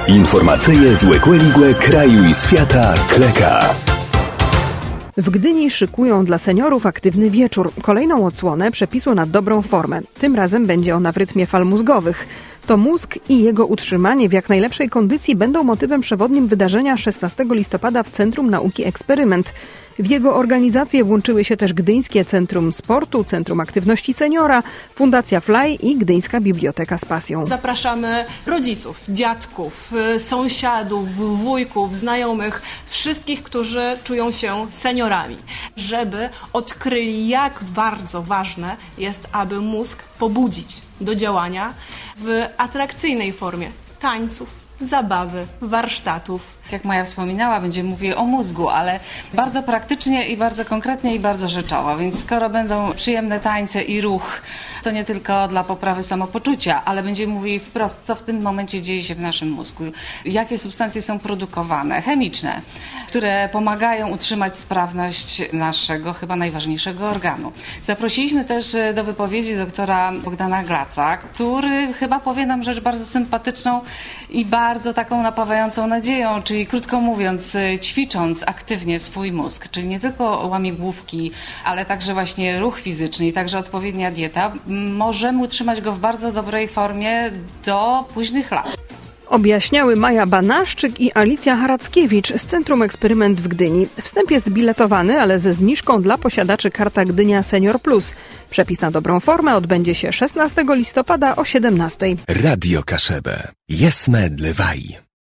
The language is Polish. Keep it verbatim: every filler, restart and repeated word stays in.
Informacyje z Łekłe kraju i świata Kleka. W Gdyni szykują dla seniorów aktywny wieczór. Kolejną odsłonę przepisu na dobrą formę. Tym razem będzie ona w rytmie fal mózgowych. To mózg i jego utrzymanie w jak najlepszej kondycji będą motywem przewodnim wydarzenia szesnastego listopada w Centrum Nauki Eksperyment. W jego organizację włączyły się też Gdyńskie Centrum Sportu, Centrum Aktywności Seniora, Fundacja Fly i Gdyńska Biblioteka z Pasją. Zapraszamy rodziców, dziadków, sąsiadów, wujków, znajomych, wszystkich, którzy czują się seniorami, żeby odkryli, jak bardzo ważne jest, aby mózg pobudzić do działania w atrakcyjnej formie tańców, zabawy, warsztatów. Jak Maja wspominała, będziemy mówili o mózgu, ale bardzo praktycznie i bardzo konkretnie i bardzo rzeczowo, więc skoro będą przyjemne tańce i ruch, to nie tylko dla poprawy samopoczucia, ale będziemy mówili wprost, co w tym momencie dzieje się w naszym mózgu, jakie substancje są produkowane, chemiczne, które pomagają utrzymać sprawność naszego chyba najważniejszego organu. Zaprosiliśmy też do wypowiedzi doktora Bogdana Glaca, który chyba powie nam rzecz bardzo sympatyczną i bardzo taką napawającą nadzieją, czyli krótko mówiąc, ćwicząc aktywnie swój mózg, czyli nie tylko łamigłówki, ale także właśnie ruch fizyczny i także odpowiednia dieta, możemy utrzymać go w bardzo dobrej formie do późnych lat. Objaśniały Maja Banaszczyk i Alicja Harackiewicz z Centrum Eksperyment w Gdyni. Wstęp jest biletowany, ale ze zniżką dla posiadaczy Karta Gdynia Senior Plus. Przepis na dobrą formę odbędzie się szesnastego listopada o siedemnastej. Radio Kaszebę. Jesme dlewaj.